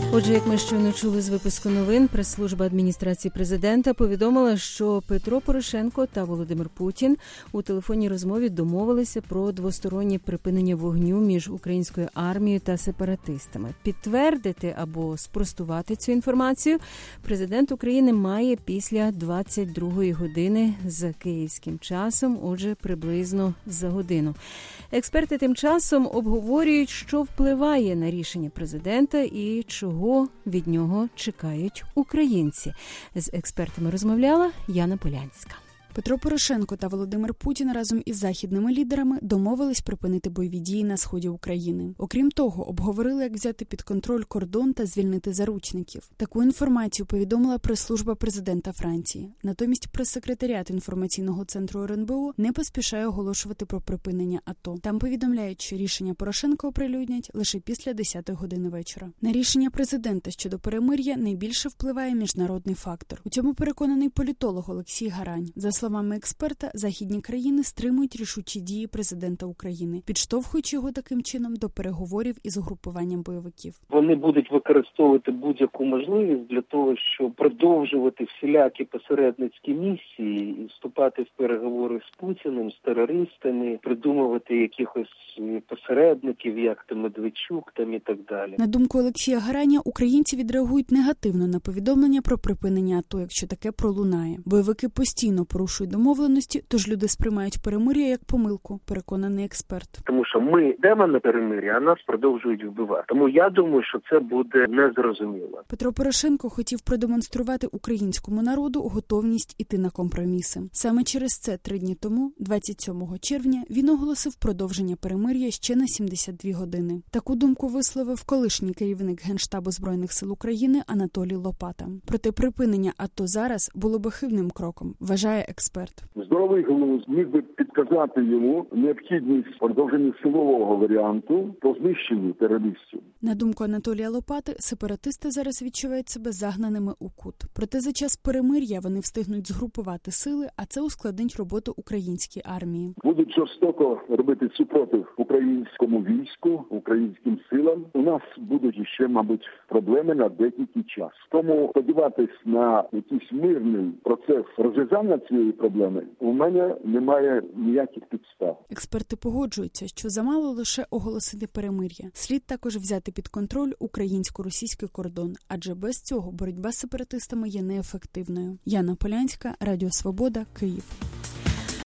Отже, як ми щойно чули з випуску новин, прес-служба адміністрації президента повідомила, що Петро Порошенко та Володимир Путін у телефонній розмові домовилися про двостороннє припинення вогню між українською армією та сепаратистами. Підтвердити або спростувати цю інформацію президент України має після 22-ї години за київським часом, отже, приблизно за годину. Експерти тим часом обговорюють, що впливає на рішення президента і чого від нього чекають українці. З експертами розмовляла Яна Полянська. Петро Порошенко та Володимир Путін разом із західними лідерами домовились припинити бойові дії на сході України. Окрім того, обговорили, як взяти під контроль кордон та звільнити заручників. Таку інформацію повідомила прес-служба президента Франції. Натомість прес-секретаріат інформаційного центру РНБО не поспішає оголошувати про припинення АТО. Там повідомляють, що рішення Порошенка оприлюднять лише після 10-ї години вечора. На рішення президента щодо перемир'я найбільше впливає міжнародний фактор. У цьому переконаний політолог Олексій Гарань. За словами експерта, західні країни стримують рішучі дії президента України, підштовхуючи його таким чином до переговорів із угрупуванням бойовиків. Вони будуть використовувати будь-яку можливість для того, щоб продовжувати всілякі посередницькі місії і вступати в переговори з Путіним, з терористами, придумувати якихось посередників, як то Медведчук там і так далі. На думку Олексія Гараня, українці відреагують негативно на повідомлення про припинення АТО, якщо таке пролунає. Бойовики постійно порушують домовленості, тож люди сприймають перемир'я як помилку, переконаний експерт. Тому що ми йдемо на перемир'я, а нас продовжують вбивати. Тому я думаю, що це буде незрозуміло. Петро Порошенко хотів продемонструвати українському народу готовність іти на компроміси. Саме через це 3 дні тому, 27 червня, він оголосив продовження перемир'я ще на 72 години. Таку думку висловив колишній керівник Генштабу Збройних сил України Анатолій Лопата. Проте припинення АТО зараз було би хибним кроком, вважає експерт. Здоровий глузд міг би підказати йому необхідність продовження силового варіанту по знищенню терористів. На думку Анатолія Лопати, сепаратисти зараз відчувають себе загнаними у кут. Проте за час перемир'я вони встигнуть згрупувати сили, а це ускладнить роботу українській армії. Будуть жорстоко робити супротив українському війську, українським силам. У нас будуть ще, мабуть, проблеми на деякий час. Тому сподіватись на якийсь мирний процес розв'язання цієї проблеми у мене немає ніяких підстав. Експерти погоджуються, що замало лише оголосити перемир'я. Слід також взяти під контроль українсько-російський кордон, адже без цього боротьба з сепаратистами є неефективною. Яна Полянська, Радіо Свобода, Київ.